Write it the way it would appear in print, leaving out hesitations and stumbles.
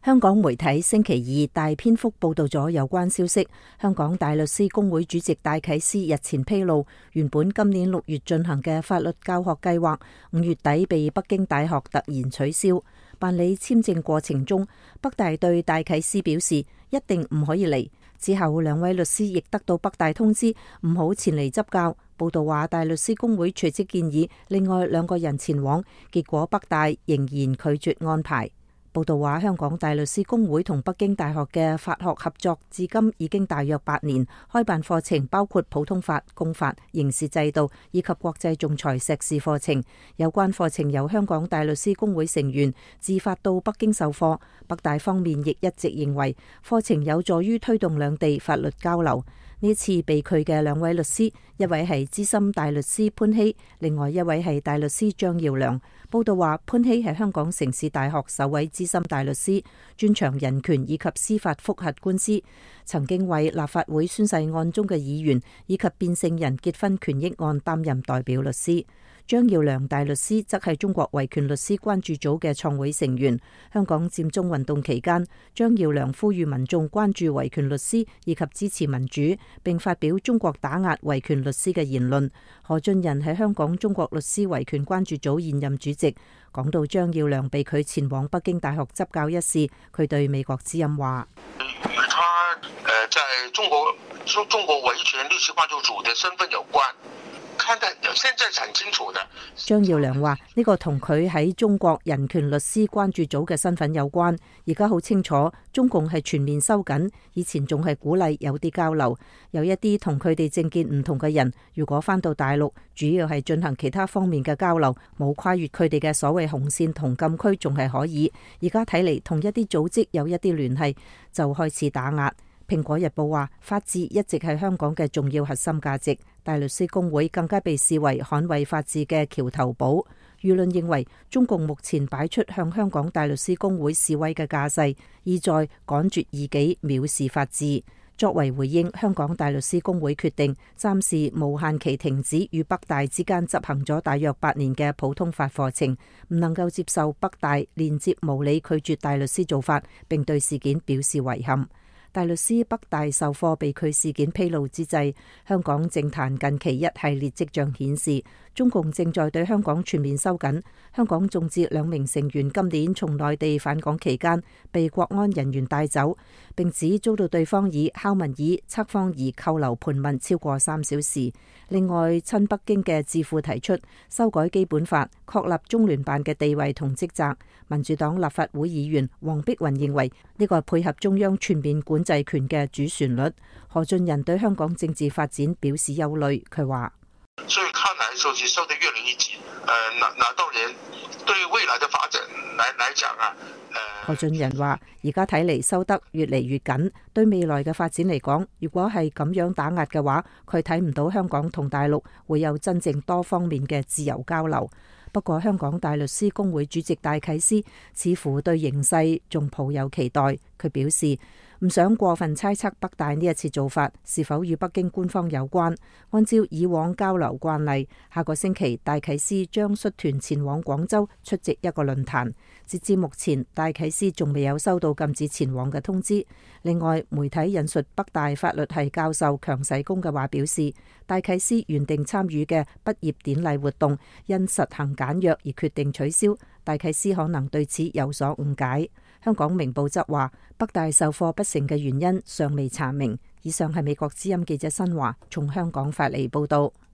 香港媒體星期二大篇幅報道咗有關消息。香港大律師公會主席戴啟思日前披露，原本今年6月進行嘅法律教學計劃5月底被北京大學突然取消。辦理簽證過程中，北大對戴啟思表示一定唔可以嚟。之後兩位律師亦得到北大通知，唔好前嚟執教。報道話大律師公會隨即建議另外2個人前往，結果北大仍然拒絕安排。報道話，香港大律師公會同北京大學嘅法學合作至今已經大約8年，開辦課程包括普通法、公法、刑事制度以及國際仲裁碩士課程。有關課程由香港大律師公會成員自發到北京授課。北大方面亦一直認為課程有助於推動兩地法律交流。呢次被拒嘅2位律師，一位係資深大律師潘希，另外一位係大律師張耀良。報道話，潘希係香港城市大學首位資深大律師，專長人權以及司法覆核官司，曾經為立法會宣誓案中嘅議員以及變性人結婚權益案擔任代表律師。張耀良大律師則係中國維權律師關注組嘅創會成員。香港佔中運動期間，張耀良呼籲民眾關注維權律師以及支持民主，並發表中國打壓維權律師嘅言論。何俊仁係香港中國律師維權關注組現任主席，講到張耀良被拒前往北京大學執教一事，佢對美國之音話： 與他在中國維權律師關注組的身份有關。現在是很清楚的。 張耀良話：呢個同佢喺中國人權律師關注組嘅身份有關。而家好清楚，中共係全面收緊，以前仲係鼓勵有啲交流，有一啲同佢哋政見唔同嘅人，如果返到大陸，主要係進行其他方面嘅交流，冇跨越佢哋嘅所謂紅線同禁區，仲係可以。而家睇嚟，同一啲組織有一啲聯繫，就開始打壓。蘋果日報話，法治一直係香港嘅重要核心價值，大律師公會更加被視為捍衛法治嘅橋頭堡。輿論認為，中共目前擺出向香港大律師公會示威嘅架勢，意在趕絕異己，藐視法治。作為回應，香港大律師公會決定暫時無限期停止與北大之間執行咗大約8年嘅普通法課程，唔能夠接受北大連接無理拒絕大律師做法，並對事件表示遺憾。大律師北大授課被拒事件披露之際，香港政壇近期一系列跡象顯示，中共正在對香港全面收緊。香港眾志2名成員今年從內地返港期間被國安人員帶走，並指遭到對方以敲門椅、測謊儀扣留盤問超過3小時。另外，親北京嘅智庫提出修改基本法，確立中聯辦嘅地位同職責。民主黨立法會議員黃碧雲認為呢個係配合中央全面管制權嘅主旋律。何俊仁對香港政治發展表示憂慮，佢話： 所以看來收得越來越緊，拿到人對未來的發展來講啊。 何俊仁話：而家睇嚟收得越嚟越緊，對未來嘅發展嚟講，如果係咁樣打壓嘅話，佢睇唔到香港同大陸會有真正多方面嘅自由交流。不過，香港大律師公會主席戴啟思似乎對形勢仲抱有期待。佢表示唔想過分猜測北大呢一次做法是否與北京官方有關。按照以往交流慣例，下個星期戴啟思將率團前往廣州出席一個論壇。截至目前，戴啟思仲未有收到禁止前往嘅通知。另外，媒體引述北大法律系教授強世功嘅話表示，戴啟思原定參與嘅畢業典禮活動因實行簡約而決定取消。戴啟思可能對此有所誤解。香港明報則話，北大授課不成嘅原因尚未查明。以上係美國之音記者新華從香港發嚟報道。